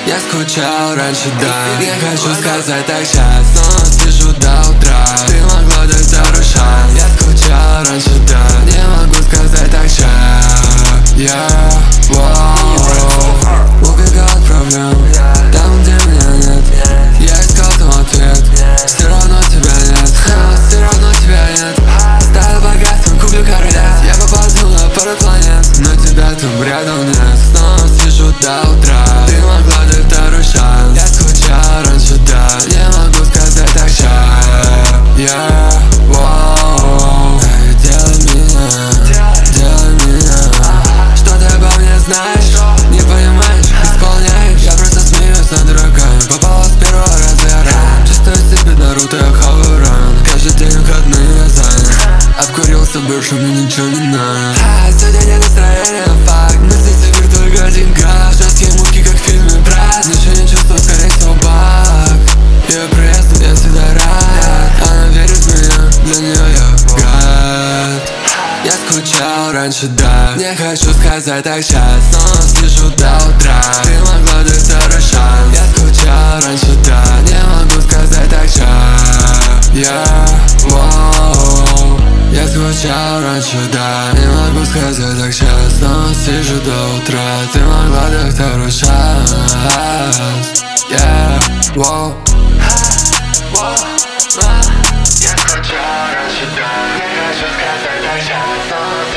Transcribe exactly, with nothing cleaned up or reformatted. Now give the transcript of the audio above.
Я скучал раньше, да. Не хочу сказать так сейчас, но слышу до утра. Ты могла дать второй шанс. Я скучал раньше, да. Не могу сказать так сейчас. Я, вау, убегал от проблем там, где меня нет. Я искал там ответ, все равно тебя нет. Все равно тебя нет. Стал богатым, куплю короля. Я попаду на пару планет, но тебя там рядом нет. Снова сижу до утра. Ты могла дать второй шанс. Я скучал раньше, да. Не могу сказать так сейчас. Я, вау, делай меня, делай меня. Что ты обо мне знаешь? Не понимаешь, исполняешь. Я просто смеюсь над дураками. Попала с первого раза я ран. Чувствую себя Наруто, я хаваю ран. Каждый день выходные я занят. Обкурился больше, мне ничего не надо. А, сегодня нет настроения, факт. Мысли теперь только о деньгах. Жесткие муки, как в фильме «Брат». Ничего не чувствую, скорее всего, баг. Ее приезд, я всегда рад. Она верит в меня, для нее я гад. Я скучал раньше, да. Не хочу сказать так сейчас, но слышу до утра. Ты могла дать второй шанс. Я скучал раньше, да. Не могу сказать так сейчас. Я, вау. Я скучал раньше, да. Не могу сказать так сейчас, но сижу до утра. Ты могла дать второй шанс. Я, вау. Я скучал раньше, да. Не хочу сказать так сейчас, но